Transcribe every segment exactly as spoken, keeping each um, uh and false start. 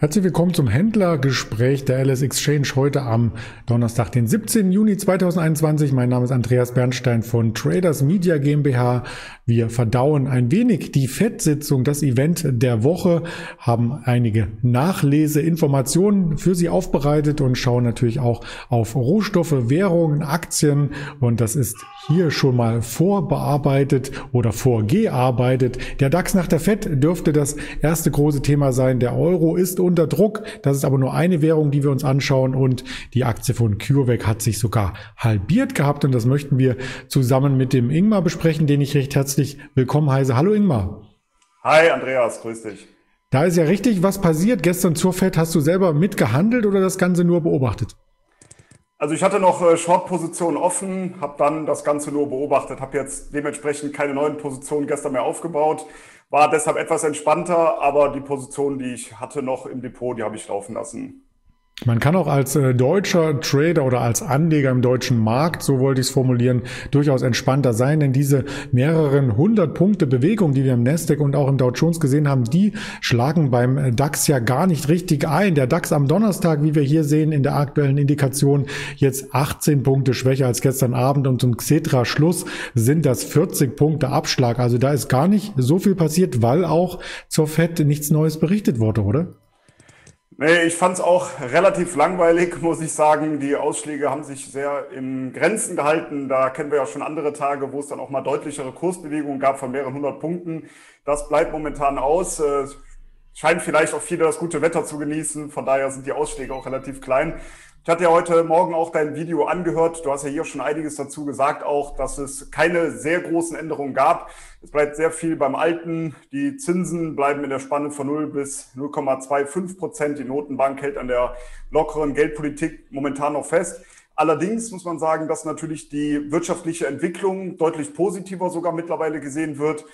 Herzlich willkommen zum Händlergespräch der L S Exchange heute am Donnerstag, den siebzehnten Juni zweitausendeinundzwanzig. Mein Name ist Andreas Bernstein von Traders Media GmbH. Wir verdauen ein wenig die Fed-Sitzung, das Event der Woche, haben einige Nachleseinformationen für Sie aufbereitet und schauen natürlich auch auf Rohstoffe, Währungen, Aktien. Und das ist hier schon mal vorbearbeitet oder vorgearbeitet. Der DAX nach der Fed dürfte das erste große Thema sein. Der Euro ist unter Druck. Das ist aber nur eine Währung, die wir uns anschauen, und die Aktie von CureVac hat sich sogar halbiert gehabt, und das möchten wir zusammen mit dem Ingmar besprechen, den ich recht herzlich willkommen heiße. Hallo Ingmar. Hi Andreas, grüß dich. Da ist ja richtig was passiert. Gestern zur Fed, hast du selber mitgehandelt oder das Ganze nur beobachtet? Also ich hatte noch äh, Short-Positionen offen, habe dann das Ganze nur beobachtet, habe jetzt dementsprechend keine neuen Positionen gestern mehr aufgebaut, war deshalb etwas entspannter, aber die Positionen, die ich hatte noch im Depot, die habe ich laufen lassen. Man kann auch als äh, deutscher Trader oder als Anleger im deutschen Markt, so wollte ich es formulieren, durchaus entspannter sein, denn diese mehreren hundert Punkte Bewegung, die wir im Nasdaq und auch im Dow Jones gesehen haben, die schlagen beim DAX ja gar nicht richtig ein. Der DAX am Donnerstag, wie wir hier sehen in der aktuellen Indikation, jetzt achtzehn Punkte schwächer als gestern Abend, und zum Xetra-Schluss sind das vierzig Punkte Abschlag. Also da ist gar nicht so viel passiert, weil auch zur Fed nichts Neues berichtet wurde, oder? Nee, ich fand es auch relativ langweilig, muss ich sagen. Die Ausschläge haben sich sehr in Grenzen gehalten. Da kennen wir ja schon andere Tage, wo es dann auch mal deutlichere Kursbewegungen gab von mehreren hundert Punkten. Das bleibt momentan aus. Es scheint vielleicht auch viele das gute Wetter zu genießen. Von daher sind die Ausschläge auch relativ klein. Ich hatte ja heute Morgen auch dein Video angehört. Du hast ja hier schon einiges dazu gesagt, auch, dass es keine sehr großen Änderungen gab. Es bleibt sehr viel beim Alten. Die Zinsen bleiben in der Spanne von null bis null Komma fünfundzwanzig Prozent. Die Notenbank hält an der lockeren Geldpolitik momentan noch fest. Allerdings muss man sagen, dass natürlich die wirtschaftliche Entwicklung deutlich positiver sogar mittlerweile gesehen wird,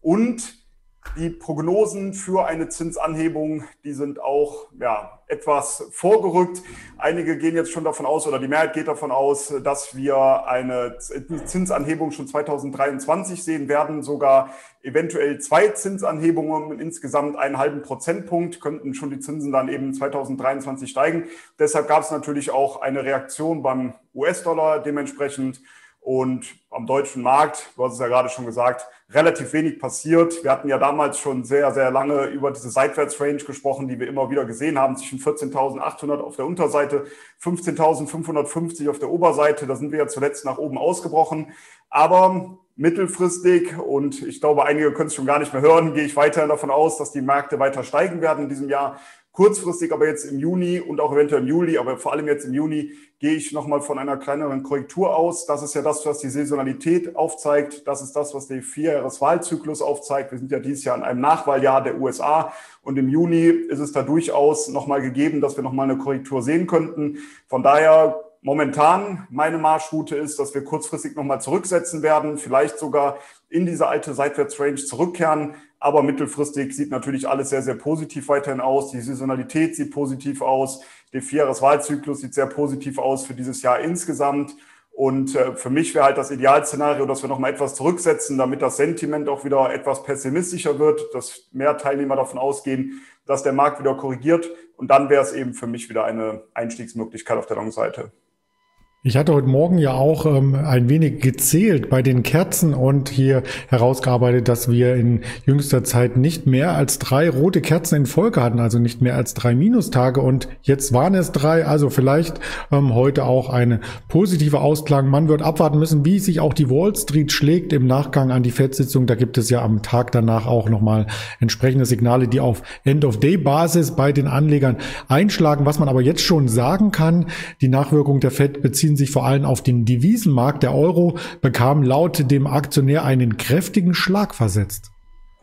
und die Prognosen für eine Zinsanhebung, die sind auch ja, etwas vorgerückt. Einige gehen jetzt schon davon aus, oder die Mehrheit geht davon aus, dass wir eine Zinsanhebung schon zweitausenddreiundzwanzig sehen werden. Sogar eventuell zwei Zinsanhebungen, insgesamt einen halben Prozentpunkt, könnten schon die Zinsen dann eben zweitausenddreiundzwanzig steigen. Deshalb gab es natürlich auch eine Reaktion beim U S-Dollar dementsprechend. Und am deutschen Markt, du hast es ja gerade schon gesagt, relativ wenig passiert. Wir hatten ja damals schon sehr, sehr lange über diese Seitwärtsrange gesprochen, die wir immer wieder gesehen haben, zwischen vierzehntausendachthundert auf der Unterseite, fünfzehntausendfünfhundertfünfzig auf der Oberseite. Da sind wir ja zuletzt nach oben ausgebrochen. Aber mittelfristig, und ich glaube, einige können es schon gar nicht mehr hören, gehe ich weiterhin davon aus, dass die Märkte weiter steigen werden in diesem Jahr. Kurzfristig aber jetzt im Juni und auch eventuell im Juli, aber vor allem jetzt im Juni, gehe ich nochmal von einer kleineren Korrektur aus. Das ist ja das, was die Saisonalität aufzeigt. Das ist das, was der Vierjahreswahlzyklus aufzeigt. Wir sind ja dieses Jahr in einem Nachwahljahr der U S A, und im Juni ist es da durchaus nochmal gegeben, dass wir nochmal eine Korrektur sehen könnten. Von daher momentan meine Marschroute ist, dass wir kurzfristig nochmal zurücksetzen werden, vielleicht sogar in diese alte Seitwärtsrange zurückkehren. Aber mittelfristig sieht natürlich alles sehr, sehr positiv weiterhin aus. Die Saisonalität sieht positiv aus. Der Vierjahreswahlzyklus sieht sehr positiv aus für dieses Jahr insgesamt. Und äh, für mich wäre halt das Idealszenario, dass wir noch mal etwas zurücksetzen, damit das Sentiment auch wieder etwas pessimistischer wird, dass mehr Teilnehmer davon ausgehen, dass der Markt wieder korrigiert. Und dann wäre es eben für mich wieder eine Einstiegsmöglichkeit auf der Long-Seite. Ich hatte heute Morgen ja auch ähm, ein wenig gezählt bei den Kerzen und hier herausgearbeitet, dass wir in jüngster Zeit nicht mehr als drei rote Kerzen in Folge hatten, also nicht mehr als drei Minustage, und jetzt waren es drei, also vielleicht ähm, heute auch eine positive Ausklang. Man wird abwarten müssen, wie sich auch die Wall Street schlägt im Nachgang an die Fed-Sitzung. Da gibt es ja am Tag danach auch nochmal entsprechende Signale, die auf End-of-Day-Basis bei den Anlegern einschlagen. Was man aber jetzt schon sagen kann, die Nachwirkung der Fed beziehen sich vor allem auf den Devisenmarkt. Der Euro bekam laut dem Aktionär einen kräftigen Schlag versetzt.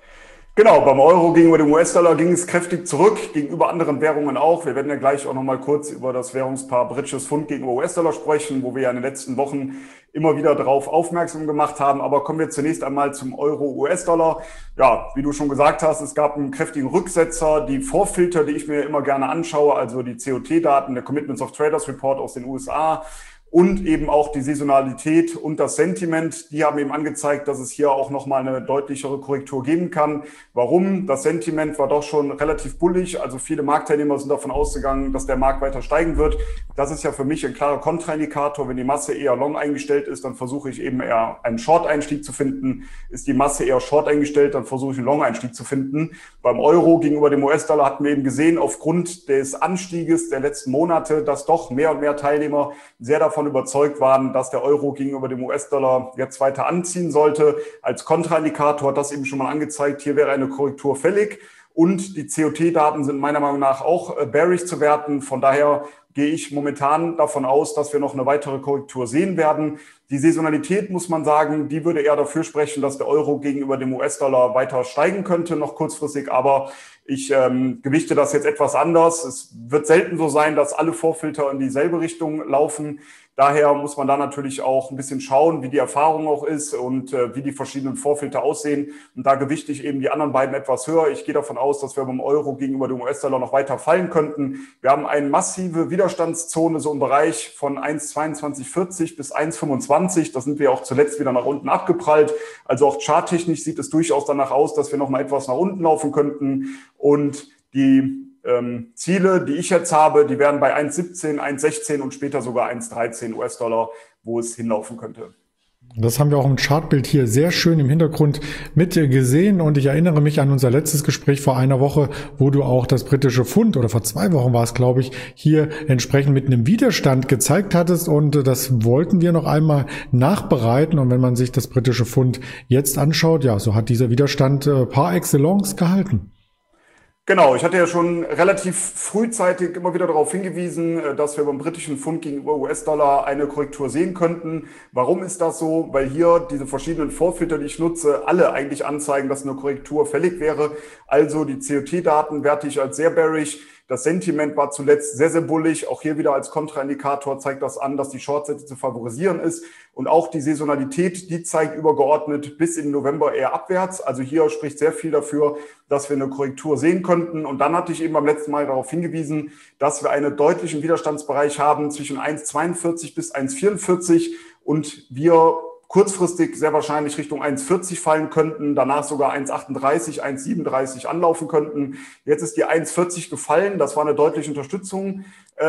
Genau, beim Euro gegenüber dem U S-Dollar ging es kräftig zurück, gegenüber anderen Währungen auch. Wir werden ja gleich auch noch mal kurz über das Währungspaar britisches Pfund gegenüber U S-Dollar sprechen, wo wir ja in den letzten Wochen immer wieder darauf aufmerksam gemacht haben. Aber kommen wir zunächst einmal zum Euro-U S-Dollar. Ja, wie du schon gesagt hast, es gab einen kräftigen Rücksetzer. Die Vorfilter, die ich mir immer gerne anschaue, also die C O T-Daten, der Commitments of Traders Report aus den U S A, und eben auch die Saisonalität und das Sentiment, die haben eben angezeigt, dass es hier auch nochmal eine deutlichere Korrektur geben kann. Warum? Das Sentiment war doch schon relativ bullig, also viele Marktteilnehmer sind davon ausgegangen, dass der Markt weiter steigen wird. Das ist ja für mich ein klarer Kontraindikator. Wenn die Masse eher long eingestellt ist, dann versuche ich eben eher einen Short-Einstieg zu finden. Ist die Masse eher short eingestellt, dann versuche ich einen Long-Einstieg zu finden. Beim Euro gegenüber dem U S-Dollar hatten wir eben gesehen, aufgrund des Anstieges der letzten Monate, dass doch mehr und mehr Teilnehmer sehr davon überzeugt waren, dass der Euro gegenüber dem U S-Dollar jetzt weiter anziehen sollte. Als Kontraindikator hat das eben schon mal angezeigt, hier wäre eine Korrektur fällig. Und die C O T-Daten sind meiner Meinung nach auch bearish zu werten. Von daher gehe ich momentan davon aus, dass wir noch eine weitere Korrektur sehen werden. Die Saisonalität, muss man sagen, die würde eher dafür sprechen, dass der Euro gegenüber dem U S-Dollar weiter steigen könnte, noch kurzfristig. Aber ich ähm, gewichte das jetzt etwas anders. Es wird selten so sein, dass alle Vorfilter in dieselbe Richtung laufen. Daher muss man da natürlich auch ein bisschen schauen, wie die Erfahrung auch ist und äh, wie die verschiedenen Vorfilter aussehen. Und da gewichte ich eben die anderen beiden etwas höher. Ich gehe davon aus, dass wir beim Euro gegenüber dem U S-Dollar noch weiter fallen könnten. Wir haben eine massive Widerstandszone so im Bereich von eins Komma zweiundzwanzig vierzig bis eins Komma fünfundzwanzig. Da sind wir auch zuletzt wieder nach unten abgeprallt. Also auch charttechnisch sieht es durchaus danach aus, dass wir noch mal etwas nach unten laufen könnten. Und die Ähm, Ziele, die ich jetzt habe, die wären bei eins Komma siebzehn, eins Komma sechzehn und später sogar eins Komma dreizehn U S-Dollar, wo es hinlaufen könnte. Das haben wir auch im Chartbild hier sehr schön im Hintergrund mit gesehen und ich erinnere mich an unser letztes Gespräch vor einer Woche, wo du auch das britische Pfund, oder vor zwei Wochen war es, glaube ich, hier entsprechend mit einem Widerstand gezeigt hattest und das wollten wir noch einmal nachbereiten und wenn man sich das britische Pfund jetzt anschaut, ja, so hat dieser Widerstand äh, par excellence gehalten. Genau, ich hatte ja schon relativ frühzeitig immer wieder darauf hingewiesen, dass wir beim britischen Pfund gegenüber U S-Dollar eine Korrektur sehen könnten. Warum ist das so? Weil hier diese verschiedenen Vorfilter, die ich nutze, alle eigentlich anzeigen, dass eine Korrektur fällig wäre. Also die C O T-Daten werte ich als sehr bearish. Das Sentiment war zuletzt sehr, sehr bullig. Auch hier wieder als Kontraindikator zeigt das an, dass die Shortseite zu favorisieren ist. Und auch die Saisonalität, die zeigt übergeordnet bis in November eher abwärts. Also hier spricht sehr viel dafür, dass wir eine Korrektur sehen könnten. Und dann hatte ich eben beim letzten Mal darauf hingewiesen, dass wir einen deutlichen Widerstandsbereich haben zwischen eins Komma zweiundvierzig bis eins Komma vierundvierzig und wir kurzfristig sehr wahrscheinlich Richtung eins Komma vierzig fallen könnten, danach sogar eins Komma achtunddreißig, eins Komma siebenunddreißig anlaufen könnten. Jetzt ist die eins Komma vierzig gefallen, das war eine deutliche Unterstützung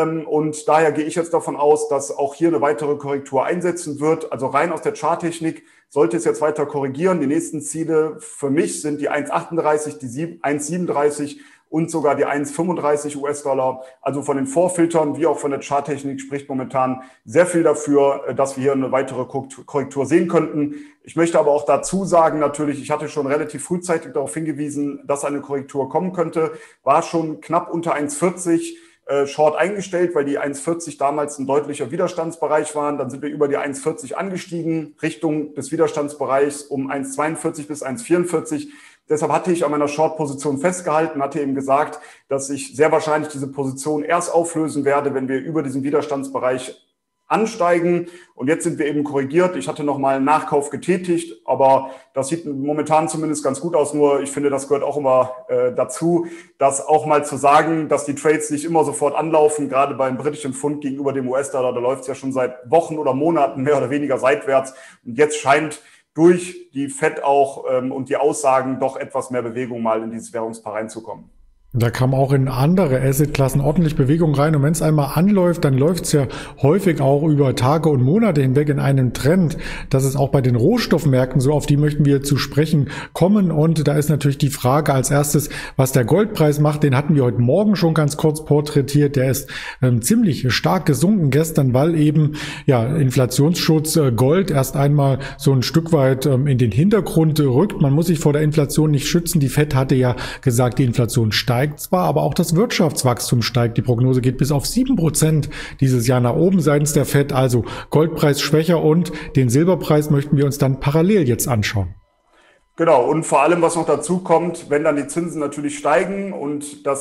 und daher gehe ich jetzt davon aus, dass auch hier eine weitere Korrektur einsetzen wird. Also rein aus der Charttechnik sollte es jetzt weiter korrigieren. Die nächsten Ziele für mich sind die eins Komma achtunddreißig, die eins Komma siebenunddreißig und sogar die eins Komma fünfunddreißig U S-Dollar. Also von den Vorfiltern wie auch von der Charttechnik spricht momentan sehr viel dafür, dass wir hier eine weitere Korrektur sehen könnten. Ich möchte aber auch dazu sagen, natürlich, ich hatte schon relativ frühzeitig darauf hingewiesen, dass eine Korrektur kommen könnte, war schon knapp unter eins Komma vierzig äh, Short eingestellt, weil die eins Komma vierzig damals ein deutlicher Widerstandsbereich waren. Dann sind wir über die eins Komma vierzig angestiegen, Richtung des Widerstandsbereichs um eins Komma zweiundvierzig bis eins Komma vierundvierzig. Deshalb hatte ich an meiner Short-Position festgehalten, hatte eben gesagt, dass ich sehr wahrscheinlich diese Position erst auflösen werde, wenn wir über diesen Widerstandsbereich ansteigen. Und jetzt sind wir eben korrigiert. Ich hatte nochmal einen Nachkauf getätigt, aber das sieht momentan zumindest ganz gut aus. Nur ich finde, das gehört auch immer äh, dazu, das auch mal zu sagen, dass die Trades nicht immer sofort anlaufen, gerade beim britischen Pfund gegenüber dem U S-Dollar. Da läuft es ja schon seit Wochen oder Monaten mehr oder weniger seitwärts. Und jetzt scheint durch die Fed auch ähm, und die Aussagen doch etwas mehr Bewegung mal in dieses Währungspaar reinzukommen. Da kam auch in andere Assetklassen ordentlich Bewegung rein und wenn es einmal anläuft, dann läuft es ja häufig auch über Tage und Monate hinweg in einem Trend. Das ist auch bei den Rohstoffmärkten so, auf die möchten wir zu sprechen kommen und da ist natürlich die Frage als erstes, was der Goldpreis macht, den hatten wir heute Morgen schon ganz kurz porträtiert, der ist ähm, ziemlich stark gesunken gestern, weil eben ja Inflationsschutz äh, Gold erst einmal so ein Stück weit ähm, in den Hintergrund rückt. Man muss sich vor der Inflation nicht schützen, die Fed hatte ja gesagt, die Inflation steigt zwar, aber auch das Wirtschaftswachstum steigt. Die Prognose geht bis auf sieben Prozent dieses Jahr nach oben seitens der Fed. Also Goldpreis schwächer und den Silberpreis möchten wir uns dann parallel jetzt anschauen. Genau, und vor allem, was noch dazu kommt, wenn dann die Zinsen natürlich steigen und das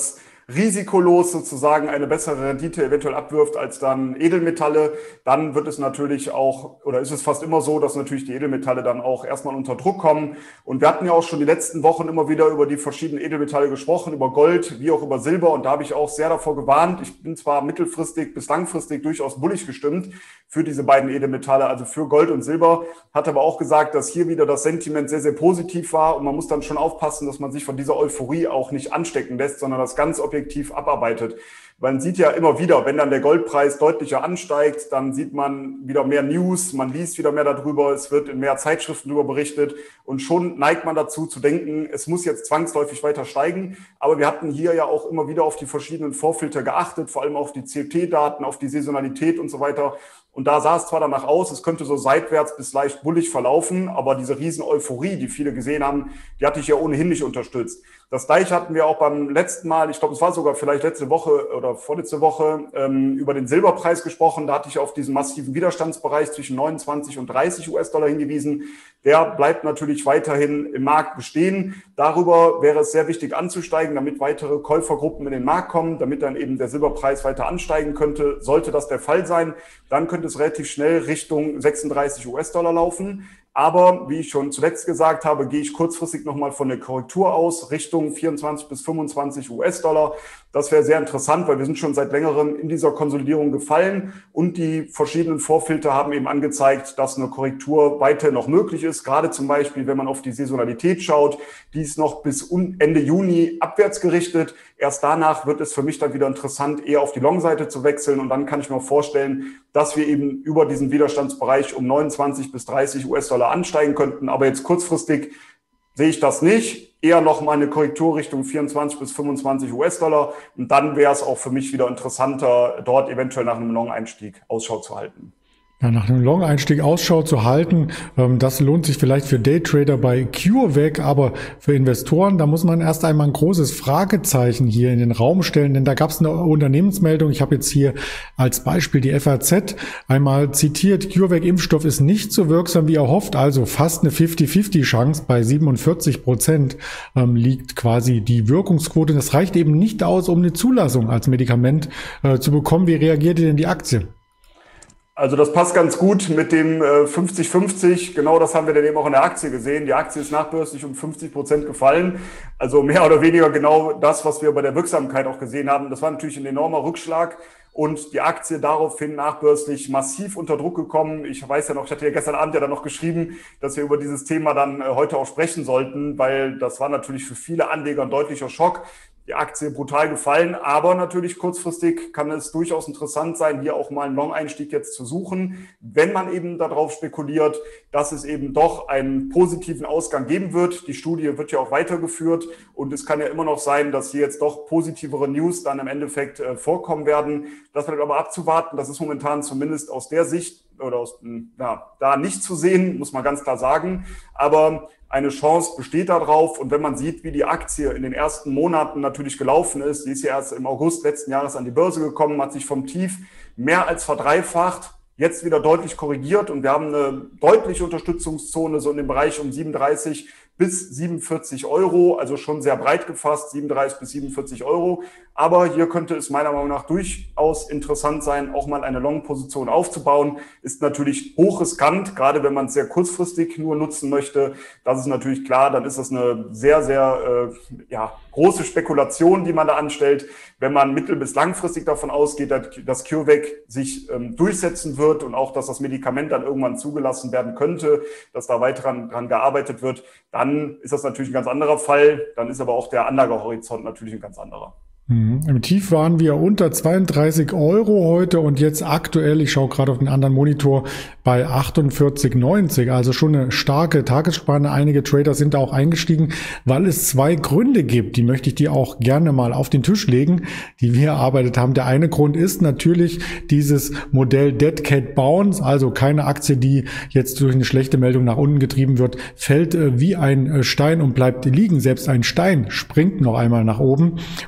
risikolos sozusagen eine bessere Rendite eventuell abwirft als dann Edelmetalle, dann wird es natürlich auch, oder ist es fast immer so, dass natürlich die Edelmetalle dann auch erstmal unter Druck kommen. Und wir hatten ja auch schon die letzten Wochen immer wieder über die verschiedenen Edelmetalle gesprochen, über Gold wie auch über Silber. Und da habe ich auch sehr davor gewarnt. Ich bin zwar mittelfristig bis langfristig durchaus bullig gestimmt für diese beiden Edelmetalle, also für Gold und Silber, hat aber auch gesagt, dass hier wieder das Sentiment sehr, sehr positiv war. Und man muss dann schon aufpassen, dass man sich von dieser Euphorie auch nicht anstecken lässt, sondern das ganz objektiv abarbeitet. Man sieht ja immer wieder, wenn dann der Goldpreis deutlicher ansteigt, dann sieht man wieder mehr News, man liest wieder mehr darüber, es wird in mehr Zeitschriften darüber berichtet und schon neigt man dazu zu denken, es muss jetzt zwangsläufig weiter steigen. Aber wir hatten hier ja auch immer wieder auf die verschiedenen Vorfilter geachtet, vor allem auf die C F D-Daten, auf die Saisonalität und so weiter. Und da sah es zwar danach aus, es könnte so seitwärts bis leicht bullig verlaufen, aber diese riesen Euphorie, die viele gesehen haben, die hatte ich ja ohnehin nicht unterstützt. Das Gleiche hatten wir auch beim letzten Mal, ich glaube, es war sogar vielleicht letzte Woche oder vorletzte Woche, ähm, über den Silberpreis gesprochen. Da hatte ich auf diesen massiven Widerstandsbereich zwischen neunundzwanzig und dreißig US-Dollar hingewiesen. Der bleibt natürlich weiterhin im Markt bestehen. Darüber wäre es sehr wichtig anzusteigen, damit weitere Käufergruppen in den Markt kommen, damit dann eben der Silberpreis weiter ansteigen könnte. Sollte das der Fall sein, dann könnte es relativ schnell Richtung sechsunddreißig US-Dollar laufen. Aber wie ich schon zuletzt gesagt habe, gehe ich kurzfristig nochmal von der Korrektur aus, Richtung vierundzwanzig bis fünfundzwanzig US-Dollar. Das wäre sehr interessant, weil wir sind schon seit längerem in dieser Konsolidierung gefallen und die verschiedenen Vorfilter haben eben angezeigt, dass eine Korrektur weiter noch möglich ist. Gerade zum Beispiel, wenn man auf die Saisonalität schaut, die ist noch bis Ende Juni abwärts gerichtet. Erst danach wird es für mich dann wieder interessant, eher auf die Long-Seite zu wechseln und dann kann ich mir auch vorstellen, dass wir eben über diesen Widerstandsbereich um neunundzwanzig bis dreißig US-Dollar ansteigen könnten. Aber jetzt kurzfristig sehe ich das nicht. Eher noch mal eine Korrektur Richtung vierundzwanzig bis fünfundzwanzig US-Dollar. Und dann wäre es auch für mich wieder interessanter, dort eventuell nach einem Long-Einstieg Ausschau zu halten. Ja, nach einem Long-Einstieg Ausschau zu halten, ähm, das lohnt sich vielleicht für Daytrader bei CureVac, aber für Investoren, da muss man erst einmal ein großes Fragezeichen hier in den Raum stellen, denn da gab es eine Unternehmensmeldung, ich habe jetzt hier als Beispiel die F A Z einmal zitiert, CureVac-Impfstoff ist nicht so wirksam wie erhofft, also fast eine fünfzig fünfzig Chance, bei siebenundvierzig Prozent ähm, liegt quasi die Wirkungsquote. Das reicht eben nicht aus, um eine Zulassung als Medikament äh, zu bekommen. Wie reagiert denn die Aktie? Also das passt ganz gut mit dem fünfzig fünfzig. Genau das haben wir dann eben auch in der Aktie gesehen. Die Aktie ist nachbörslich um fünfzig Prozent gefallen. Also mehr oder weniger genau das, was wir bei der Wirksamkeit auch gesehen haben. Das war natürlich ein enormer Rückschlag und die Aktie daraufhin nachbörslich massiv unter Druck gekommen. Ich weiß ja noch, ich hatte ja gestern Abend ja dann noch geschrieben, dass wir über dieses Thema dann heute auch sprechen sollten, weil das war natürlich für viele Anleger ein deutlicher Schock. Die Aktie brutal gefallen, aber natürlich kurzfristig kann es durchaus interessant sein, hier auch mal einen Long-Einstieg jetzt zu suchen, wenn man eben darauf spekuliert, dass es eben doch einen positiven Ausgang geben wird. Die Studie wird ja auch weitergeführt und es kann ja immer noch sein, dass hier jetzt doch positivere News dann im Endeffekt äh, vorkommen werden. Das bleibt aber abzuwarten. Das ist momentan zumindest aus der Sicht oder aus, ja, da nicht zu sehen, muss man ganz klar sagen. Aber eine Chance besteht darauf. Und wenn man sieht, wie die Aktie in den ersten Monaten natürlich gelaufen ist, die ist ja erst im August letzten Jahres an die Börse gekommen, hat sich vom Tief mehr als verdreifacht, jetzt wieder deutlich korrigiert und wir haben eine deutliche Unterstützungszone so in dem Bereich um siebenunddreißig bis siebenundvierzig Euro, also schon sehr breit gefasst, siebenunddreißig bis siebenundvierzig Euro. Aber hier könnte es meiner Meinung nach durchaus interessant sein, auch mal eine Long-Position aufzubauen. Ist natürlich hochriskant, gerade wenn man es sehr kurzfristig nur nutzen möchte. Das ist natürlich klar, dann ist das eine sehr, sehr äh, ja, große Spekulation, die man da anstellt. Wenn man mittel- bis langfristig davon ausgeht, dass CureVac sich ähm, durchsetzen wird und auch, dass das Medikament dann irgendwann zugelassen werden könnte, dass da weiter dran, dran gearbeitet wird, dann ist das natürlich ein ganz anderer Fall. Dann ist aber auch der Anlagehorizont natürlich ein ganz anderer. Mhm. Im Tief waren wir unter zweiunddreißig Euro heute und jetzt aktuell, ich schaue gerade auf den anderen Monitor, bei achtundvierzig neunzig. Also schon eine starke Tagesspanne. Einige Trader sind da auch eingestiegen, weil es zwei Gründe gibt. Die möchte ich dir auch gerne mal auf den Tisch legen, die wir erarbeitet haben. Der eine Grund ist natürlich dieses Modell Dead Cat Bounce, also keine Aktie, die jetzt durch eine schlechte Meldung nach unten getrieben wird, fällt äh, wie ein Stein und bleibt liegen. Selbst ein Stein springt noch einmal nach oben. Und der andere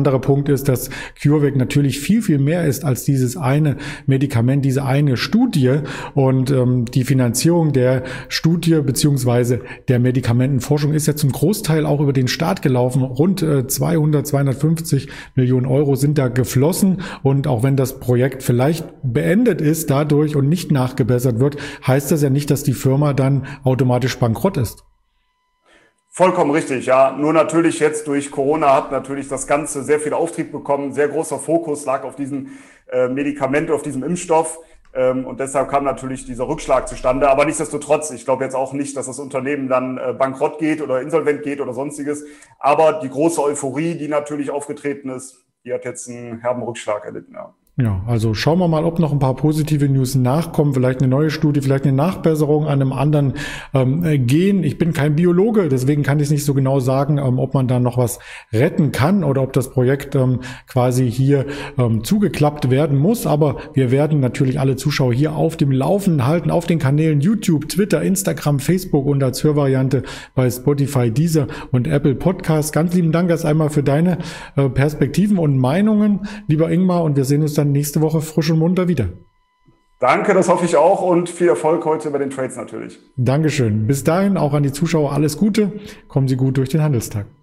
andere Punkt ist, dass CureVac natürlich viel, viel mehr ist als dieses eine Medikament, diese eine Studie. Und ähm, die Finanzierung der Studie beziehungsweise der Medikamentenforschung ist ja zum Großteil auch über den Staat gelaufen. Rund äh, zweihundert, zweihundertfünfzig Millionen Euro sind da geflossen. Und auch wenn das Projekt vielleicht beendet ist dadurch und nicht nachgebessert wird, heißt das ja nicht, dass die Firma dann automatisch bankrott ist. Vollkommen richtig, ja. Nur natürlich jetzt durch Corona hat natürlich das Ganze sehr viel Auftrieb bekommen. Sehr großer Fokus lag auf diesem äh, Medikament, auf diesem Impfstoff. Ähm, und deshalb kam natürlich dieser Rückschlag zustande. Aber nichtsdestotrotz, ich glaube jetzt auch nicht, dass das Unternehmen dann äh, bankrott geht oder insolvent geht oder sonstiges. Aber die große Euphorie, die natürlich aufgetreten ist, die hat jetzt einen herben Rückschlag erlitten, ja. Ja, also schauen wir mal, ob noch ein paar positive News nachkommen, vielleicht eine neue Studie, vielleicht eine Nachbesserung an einem anderen ähm, Gen. Ich bin kein Biologe, deswegen kann ich es nicht so genau sagen, ähm, ob man da noch was retten kann oder ob das Projekt ähm, quasi hier ähm, zugeklappt werden muss. Aber wir werden natürlich alle Zuschauer hier auf dem Laufenden halten, auf den Kanälen YouTube, Twitter, Instagram, Facebook und als Hörvariante bei Spotify, Deezer und Apple Podcasts. Ganz lieben Dank erst einmal für deine äh, Perspektiven und Meinungen, lieber Ingmar, und wir sehen uns dann nächste Woche frisch und munter wieder. Danke, das hoffe ich auch und viel Erfolg heute bei den Trades natürlich. Dankeschön. Bis dahin auch an die Zuschauer alles Gute. Kommen Sie gut durch den Handelstag.